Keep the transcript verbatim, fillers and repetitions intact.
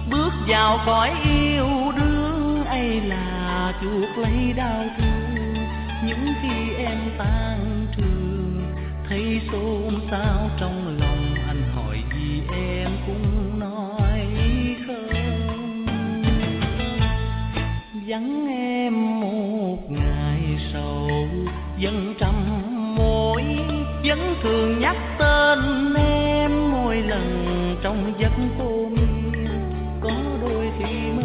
bước vào cõi yêu đương ấy là chuộc lấy đau thương. Những khi em tan trường thấy xôn xao trong lòng, anh hỏi gì em cũng nói không. Vắng em một ngày sầu vẫn trăm mối, vẫn thường nhắc tên em mỗi lần trong giấc cô miên. Có đôi khi